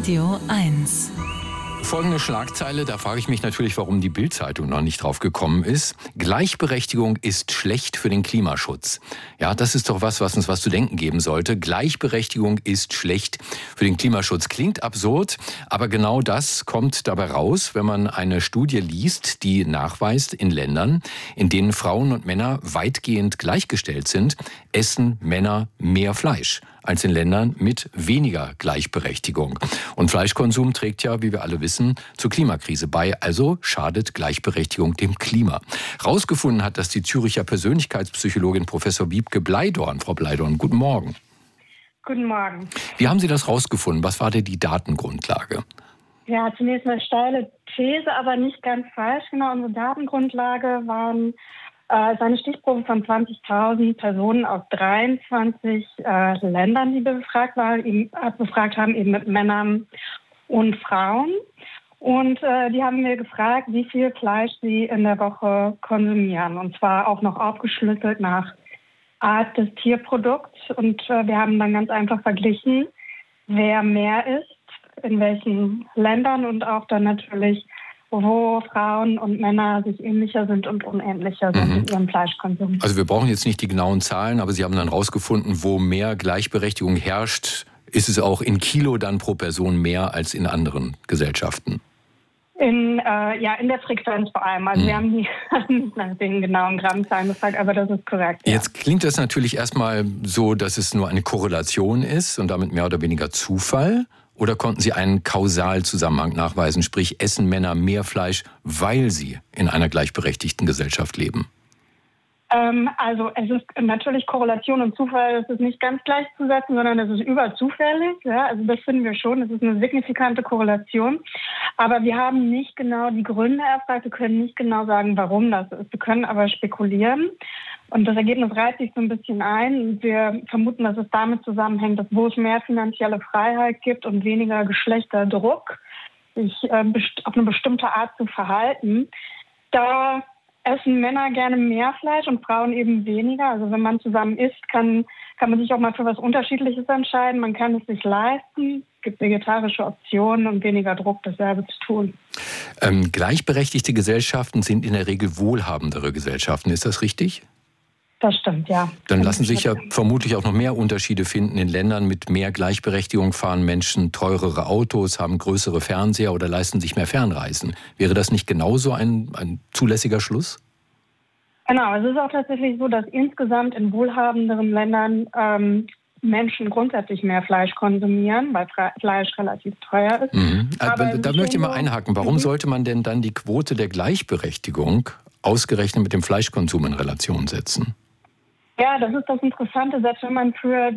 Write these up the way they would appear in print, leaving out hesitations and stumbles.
Radio 1. Folgende Schlagzeile, da frage ich mich natürlich, warum die Bild-Zeitung noch nicht drauf gekommen ist. Gleichberechtigung ist schlecht für den Klimaschutz. Ja, das ist doch was uns was zu denken geben sollte. Gleichberechtigung ist schlecht für den Klimaschutz. Klingt absurd, aber genau das kommt dabei raus, wenn man eine Studie liest, die nachweist, in Ländern, in denen Frauen und Männer weitgehend gleichgestellt sind, essen Männer mehr Fleisch als in Ländern mit weniger Gleichberechtigung. Und Fleischkonsum trägt ja, wie wir alle wissen, zur Klimakrise bei. Also schadet Gleichberechtigung dem Klima. Rausgefunden hat das die Züricher Persönlichkeitspsychologin Professor Wiebke Bleidorn. Frau Bleidorn, guten Morgen. Guten Morgen. Wie haben Sie das rausgefunden? Was war denn die Datengrundlage? Ja, zunächst eine steile These, aber nicht ganz falsch. Genau, unsere Datengrundlage waren eine Stichprobe von 20.000 Personen aus 23 Ländern, die wir befragt haben, eben mit Männern und Frauen. Und die haben wir gefragt, wie viel Fleisch sie in der Woche konsumieren. Und zwar auch noch aufgeschlüsselt nach Art des Tierprodukts. Und wir haben dann ganz einfach verglichen, wer mehr isst, in welchen Ländern und auch dann natürlich, wo Frauen und Männer sich ähnlicher sind und unähnlicher sind in ihrem Fleischkonsum. Also wir brauchen jetzt nicht die genauen Zahlen, aber Sie haben dann rausgefunden, wo mehr Gleichberechtigung herrscht, ist es auch in Kilo dann pro Person mehr als in anderen Gesellschaften? In der Frequenz vor allem. Also wir haben nicht nach den genauen Grammzahlen gefragt, aber das ist korrekt. Ja. Jetzt klingt das natürlich erstmal so, dass es nur eine Korrelation ist und damit mehr oder weniger Zufall. Oder konnten Sie einen Kausalzusammenhang nachweisen, sprich essen Männer mehr Fleisch, weil sie in einer gleichberechtigten Gesellschaft leben? Also es ist natürlich Korrelation und Zufall, das ist nicht ganz gleichzusetzen, sondern es ist überzufällig. Ja? Also das finden wir schon, es ist eine signifikante Korrelation. Aber wir haben nicht genau die Gründe erfragt, wir können nicht genau sagen, warum das ist. Wir können aber spekulieren. Und das Ergebnis reiht sich so ein bisschen ein. Wir vermuten, dass es damit zusammenhängt, dass wo es mehr finanzielle Freiheit gibt und weniger Geschlechterdruck, sich auf eine bestimmte Art zu verhalten, da essen Männer gerne mehr Fleisch und Frauen eben weniger. Also wenn man zusammen isst, kann man sich auch mal für was Unterschiedliches entscheiden. Man kann es sich leisten. Es gibt vegetarische Optionen und weniger Druck, dasselbe zu tun. Gleichberechtigte Gesellschaften sind in der Regel wohlhabendere Gesellschaften. Ist das richtig? Das stimmt, ja. Dann lassen sich ja vermutlich auch noch mehr Unterschiede finden. In Ländern mit mehr Gleichberechtigung fahren Menschen teurere Autos, haben größere Fernseher oder leisten sich mehr Fernreisen. Wäre das nicht genauso ein zulässiger Schluss? Genau, es ist auch tatsächlich so, dass insgesamt in wohlhabenderen Ländern Menschen grundsätzlich mehr Fleisch konsumieren, weil Fleisch relativ teuer ist. Aber da möchte ich mal einhaken. Warum sollte man denn dann die Quote der Gleichberechtigung ausgerechnet mit dem Fleischkonsum in Relation setzen? Ja, das ist das Interessante, selbst wenn man für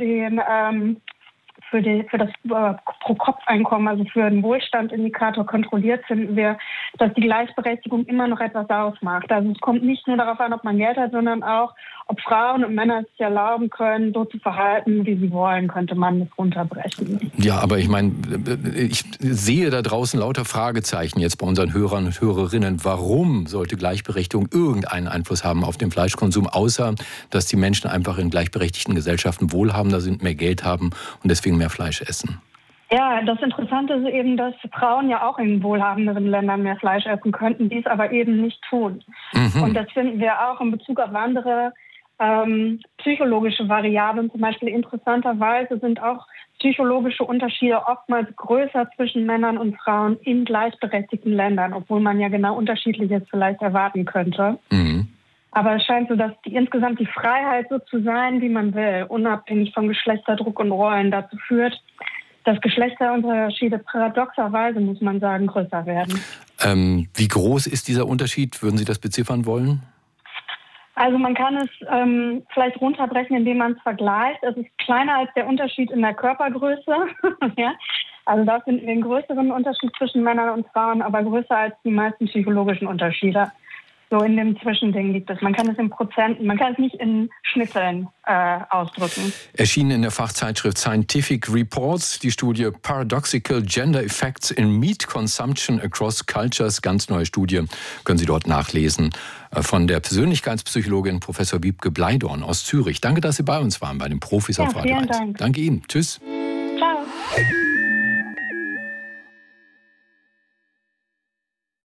das Pro-Kopf-Einkommen, also für den Wohlstandindikator kontrolliert, finden wir, dass die Gleichberechtigung immer noch etwas ausmacht. Also es kommt nicht nur darauf an, ob man Geld hat, sondern auch, ob Frauen und Männer es sich erlauben können, so zu verhalten, wie sie wollen, könnte man das runterbrechen. Ja, aber ich meine, ich sehe da draußen lauter Fragezeichen jetzt bei unseren Hörern und Hörerinnen. Warum sollte Gleichberechtigung irgendeinen Einfluss haben auf den Fleischkonsum, außer dass die Menschen einfach in gleichberechtigten Gesellschaften wohlhabender sind, mehr Geld haben und deswegen mehr Fleisch essen? Ja, das Interessante ist eben, dass Frauen ja auch in wohlhabenderen Ländern mehr Fleisch essen könnten, dies aber eben nicht tun. Und das finden wir auch in Bezug auf andere psychologische Variablen. Zum Beispiel interessanterweise sind auch psychologische Unterschiede oftmals größer zwischen Männern und Frauen in gleichberechtigten Ländern, obwohl man ja genau Unterschiedliches vielleicht erwarten könnte. Aber es scheint so, dass insgesamt die Freiheit, so zu sein, wie man will, unabhängig von Geschlechterdruck und Rollen, dazu führt, dass Geschlechterunterschiede paradoxerweise, muss man sagen, größer werden. Wie groß ist dieser Unterschied? Würden Sie das beziffern wollen? Also man kann es vielleicht runterbrechen, indem man es vergleicht. Es ist kleiner als der Unterschied in der Körpergröße. Ja? Also da finden wir einen größeren Unterschied zwischen Männern und Frauen, aber größer als die meisten psychologischen Unterschiede. So in dem Zwischending liegt es. Man kann es in Prozenten, man kann es nicht in Schnitzeln ausdrücken. Erschienen in der Fachzeitschrift Scientific Reports die Studie Paradoxical Gender Effects in Meat Consumption Across Cultures. Ganz neue Studie, können Sie dort nachlesen. Von der Persönlichkeitspsychologin Professor Wiebke Bleidorn aus Zürich. Danke, dass Sie bei uns waren, bei den Profis auf Radio 1. Dank. Danke Ihnen. Tschüss. Ciao.